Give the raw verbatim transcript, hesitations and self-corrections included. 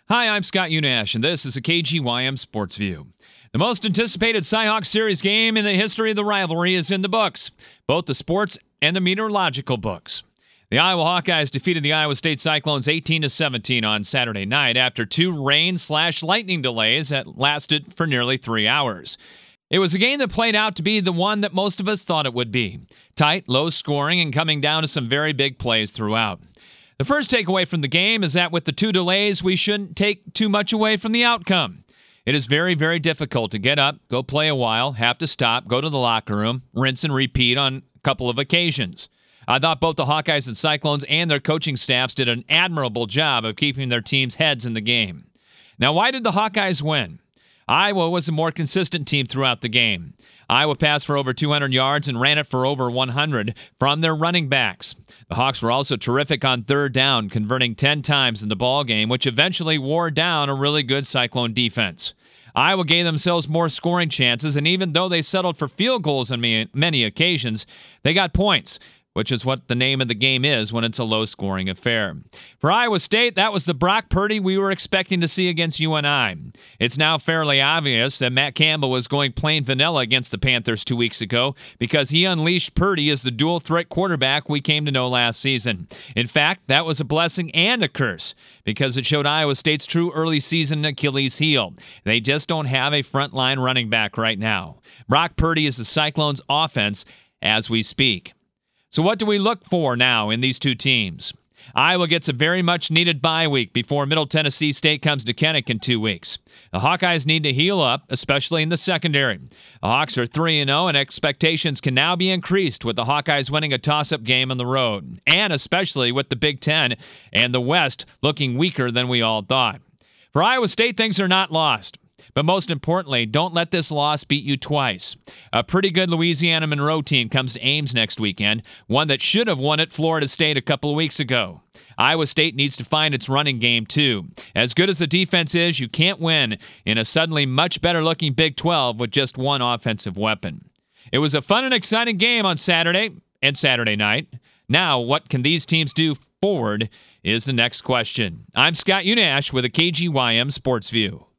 Hi, I'm Scott Unash, and this is a K G Y M Sports View. The most anticipated Cy-Hawk Series game in the history of the rivalry is in the books, both the sports and the meteorological books. The Iowa Hawkeyes defeated the Iowa State Cyclones eighteen to seventeen on Saturday night after two rain-slash-lightning delays that lasted for nearly three hours. It was a game that played out to be the one that most of us thought it would be. Tight, low scoring, and coming down to some very big plays throughout. The first takeaway from the game is that with the two delays, we shouldn't take too much away from the outcome. It is very, very difficult to get up, go play a while, have to stop, go to the locker room, rinse and repeat on a couple of occasions. I thought both the Hawkeyes and Cyclones and their coaching staffs did an admirable job of keeping their team's heads in the game. Now, why did the Hawkeyes win? Iowa was a more consistent team throughout the game. Iowa passed for over two hundred yards and ran it for over one hundred from their running backs. The Hawks were also terrific on third down, converting ten times in the ballgame, which eventually wore down a really good Cyclone defense. Iowa gave themselves more scoring chances, and even though they settled for field goals on many occasions, they got points, which is what the name of the game is when it's a low-scoring affair. For Iowa State, that was the Brock Purdy we were expecting to see against U N I. It's now fairly obvious that Matt Campbell was going plain vanilla against the Panthers two weeks ago because he unleashed Purdy as the dual-threat quarterback we came to know last season. In fact, that was a blessing and a curse because it showed Iowa State's true early season Achilles heel. They just don't have a frontline running back right now. Brock Purdy is the Cyclones' offense as we speak. So what do we look for now in these two teams? Iowa gets a very much needed bye week before Middle Tennessee State comes to Kinnick in two weeks. The Hawkeyes need to heal up, especially in the secondary. The Hawks are three and oh, and expectations can now be increased with the Hawkeyes winning a toss-up game on the road, and especially with the Big Ten and the West looking weaker than we all thought. For Iowa State, things are not lost. But most importantly, don't let this loss beat you twice. A pretty good Louisiana Monroe team comes to Ames next weekend, one that should have won at Florida State a couple of weeks ago. Iowa State needs to find its running game, too. As good as the defense is, you can't win in a suddenly much better-looking Big twelve with just one offensive weapon. It was a fun and exciting game on Saturday and Saturday night. Now, what can these teams do forward is the next question. I'm Scott Unash with a K G Y M Sports View.